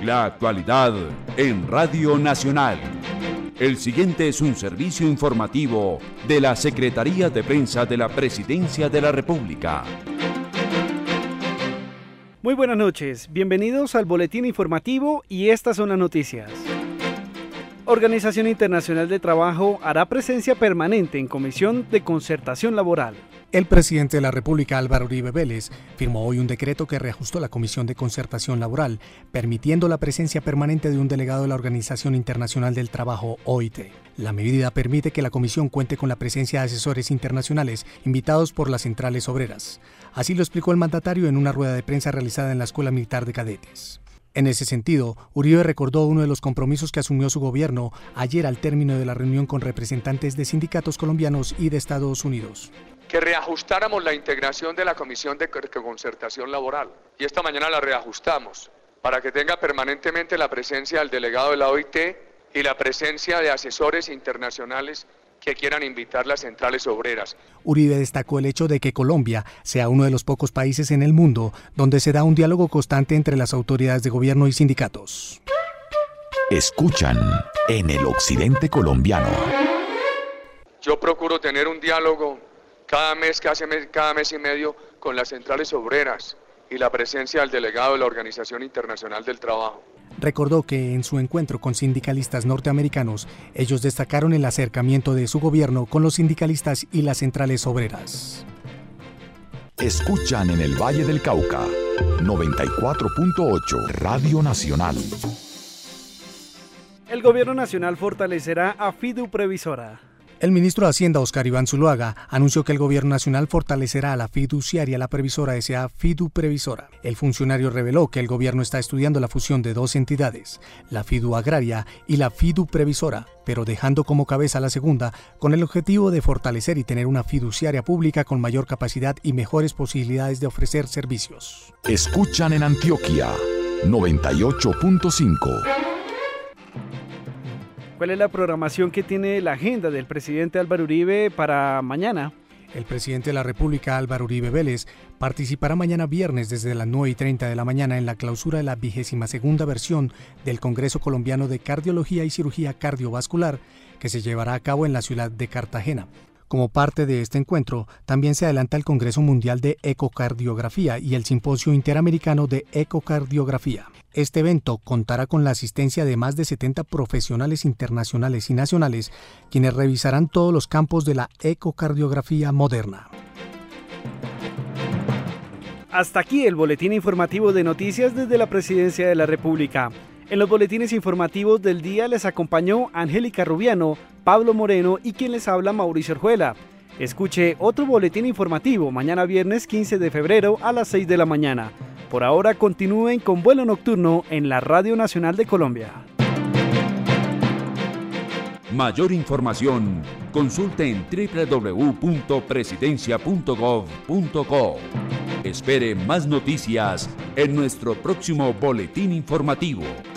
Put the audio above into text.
La actualidad en Radio Nacional. El siguiente es un servicio informativo de la Secretaría de Prensa de la Presidencia de la República. Muy buenas noches, bienvenidos al boletín informativo y estas son las noticias. Organización Internacional de Trabajo hará presencia permanente en Comisión de Concertación Laboral. El presidente de la República, Álvaro Uribe Vélez, firmó hoy un decreto que reajustó la Comisión de Concertación Laboral, permitiendo la presencia permanente de un delegado de la Organización Internacional del Trabajo, OIT. La medida permite que la comisión cuente con la presencia de asesores internacionales invitados por las centrales obreras. Así lo explicó el mandatario en una rueda de prensa realizada en la Escuela Militar de Cadetes. En ese sentido, Uribe recordó uno de los compromisos que asumió su gobierno ayer al término de la reunión con representantes de sindicatos colombianos y de Estados Unidos. Que reajustáramos la integración de la Comisión de Concertación Laboral. Y esta mañana la reajustamos para que tenga permanentemente la presencia del delegado de la OIT y la presencia de asesores internacionales que quieran invitar las centrales obreras. Uribe destacó el hecho de que Colombia sea uno de los pocos países en el mundo donde se da un diálogo constante entre las autoridades de gobierno y sindicatos. Escuchan en el occidente colombiano. Yo procuro tener un diálogo cada mes y medio con las centrales obreras y la presencia del delegado de la Organización Internacional del Trabajo. Recordó que en su encuentro con sindicalistas norteamericanos, ellos destacaron el acercamiento de su gobierno con los sindicalistas y las centrales obreras. Escuchan en el Valle del Cauca, 94.8 Radio Nacional. El Gobierno Nacional fortalecerá a Fidu Previsora. El ministro de Hacienda, Óscar Iván Zuluaga, anunció que el Gobierno Nacional fortalecerá a la fiduciaria La Previsora S.A. Fidu Previsora. El funcionario reveló que el Gobierno está estudiando la fusión de dos entidades, la Fidu Agraria y la Fidu Previsora, pero dejando como cabeza la segunda, con el objetivo de fortalecer y tener una fiduciaria pública con mayor capacidad y mejores posibilidades de ofrecer servicios. Escuchan en Antioquia, 98.5. ¿Cuál es la programación que tiene la agenda del presidente Álvaro Uribe para mañana? El presidente de la República, Álvaro Uribe Vélez, participará mañana viernes desde las 9:30 de la mañana en la clausura de la 22ª versión del Congreso Colombiano de Cardiología y Cirugía Cardiovascular, que se llevará a cabo en la ciudad de Cartagena. Como parte de este encuentro, también se adelanta el Congreso Mundial de Ecocardiografía y el Simposio Interamericano de Ecocardiografía. Este evento contará con la asistencia de más de 70 profesionales internacionales y nacionales, quienes revisarán todos los campos de la ecocardiografía moderna. Hasta aquí el boletín informativo de noticias desde la Presidencia de la República. En los boletines informativos del día les acompañó Angélica Rubiano, Pablo Moreno y quien les habla, Mauricio Orjuela. Escuche otro boletín informativo mañana viernes 15 de febrero a las 6 de la mañana. Por ahora continúen con vuelo nocturno en la Radio Nacional de Colombia. Mayor información, consulte en www.presidencia.gov.co. Espere más noticias en nuestro próximo boletín informativo.